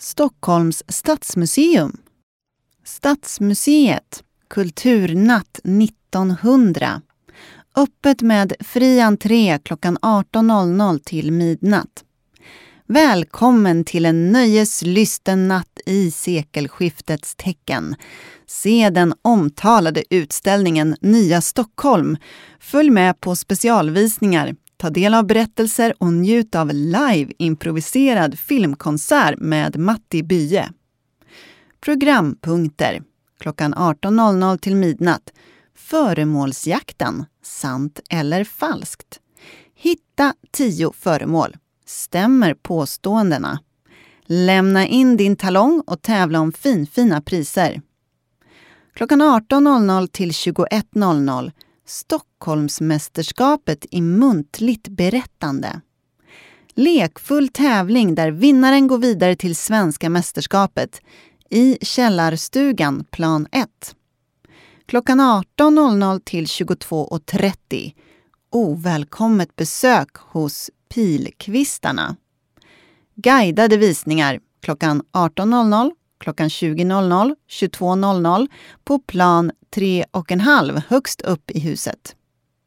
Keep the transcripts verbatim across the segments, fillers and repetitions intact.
Stockholms stadsmuseum. Stadsmuseet, Kulturnatt nittonhundra. Öppet med fri entré klockan arton noll noll till midnatt. Välkommen till en nöjeslysten natt i sekelskiftets tecken. Se den omtalade utställningen Nya Stockholm. Följ med på specialvisningar. Ta del av berättelser och njut av live-improviserad filmkonsert med Matti Bye. Programpunkter. Klockan arton noll noll till midnatt. Föremålsjakten. Sant eller falskt. Hitta tio föremål. Stämmer påståendena. Lämna in din talong och tävla om finfina priser. Klockan arton noll noll till tjugoett noll noll. Stockholmsmästerskapet i muntligt berättande. Lekfull tävling där vinnaren går vidare till svenska mästerskapet i Källarstugan plan ett. Klockan arton noll noll till tjugotvå trettio. Ovälkommet besök hos Pilkvistarna. Guidade visningar klockan arton noll noll, klockan tjugo noll noll, tjugotvå noll noll på plan tre och en halv högst upp i huset.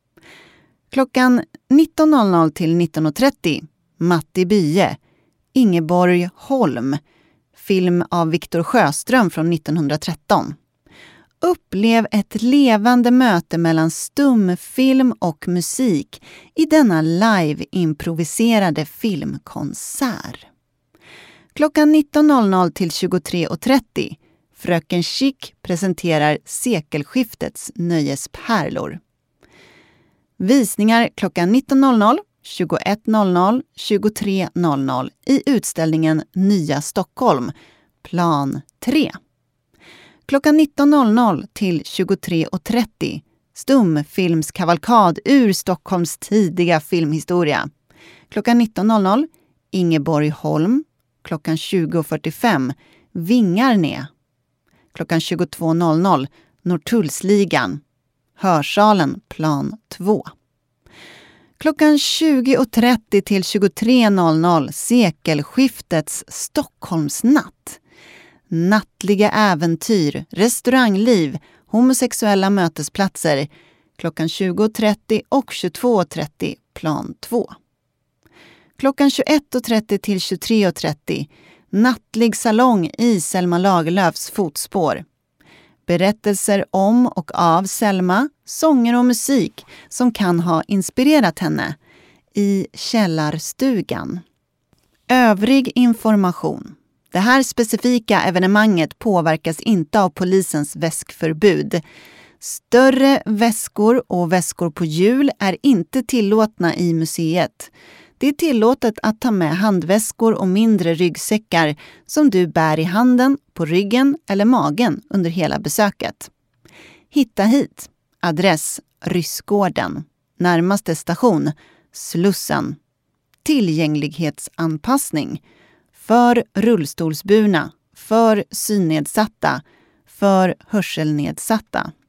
Klockan nitton noll noll till nitton trettio. Matti Bye, Ingeborg Holm, film av Viktor Sjöström från nittonhundratretton. Upplev ett levande möte mellan stumfilm och musik i denna live-improviserade filmkonsert. Klockan nitton noll noll till tjugotre trettio. Fröken Chic presenterar sekelskiftets nöjespärlor. Visningar klockan nitton noll noll, tjugoett noll noll, tjugotre noll noll i utställningen Nya Stockholm, plan tre. Klockan nitton noll noll till tjugotre trettio. Stumfilmskavalkad ur Stockholms tidiga filmhistoria. Klockan nitton noll noll. Ingeborg Holm. Klockan tjugo fyrtiofem. Vingarne. Klockan tjugotvå noll noll. Norrtullsligan. Hörsalen plan två. Klockan tjugo trettio till tjugotre noll noll. Sekelskiftets Stockholmsnatt. Nattliga äventyr, restaurangliv, homosexuella mötesplatser klockan tjugo trettio och tjugotvå trettio plan två. Klockan tjugoett trettio till tjugotre trettio. Nattlig salong i Selma Lagerlöfs fotspår. Berättelser om och av Selma, sånger och musik som kan ha inspirerat henne i Källarstugan. Övrig information. Det här specifika evenemanget påverkas inte av polisens väskförbud. Större väskor och väskor på hjul är inte tillåtna i museet. Det är tillåtet att ta med handväskor och mindre ryggsäckar som du bär i handen, på ryggen eller magen under hela besöket. Hitta hit. Adress Ryssgården. Närmaste station Slussen. Tillgänglighetsanpassning. För rullstolsburna, för synnedsatta, för hörselnedsatta.